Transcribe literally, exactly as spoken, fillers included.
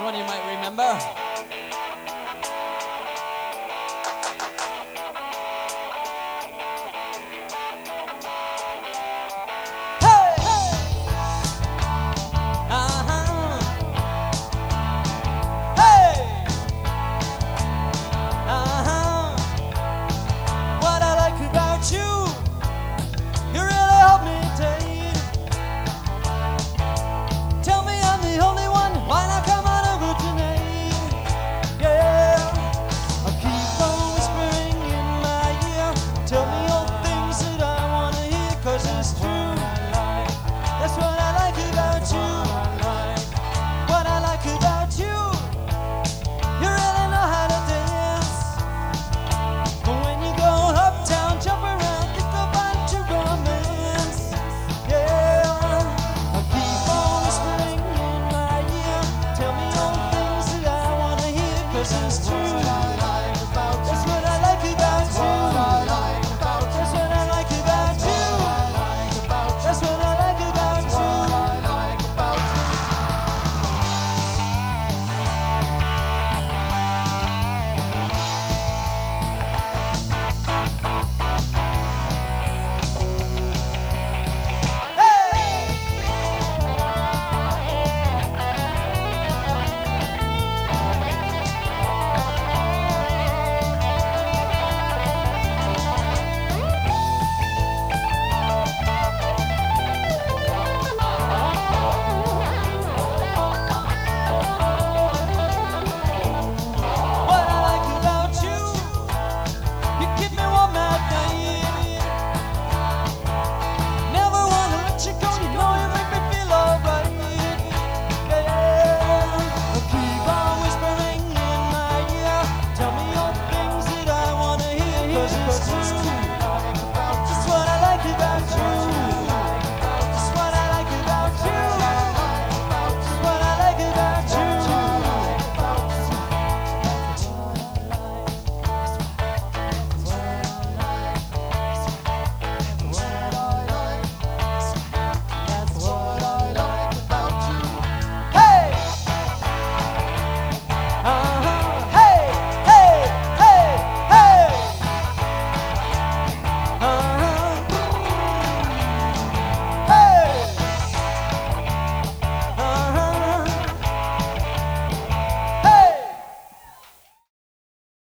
one you might remember. Hey! Hey! Uh-huh. Hey! Uh-huh. What I like about you, you really help me take. Tell me I'm the only one, why not come on over tonight? Yeah, I keep on whispering in my ear. Tell me all the things that I wanna hear, 'cause it's true. That's what I like about you. What I like about you, you really know how to dance. But when you go uptown, jump around, think about your romance. Yeah, I keep on whispering in my ear. Tell me all the things that I wanna hear, 'cause it's true.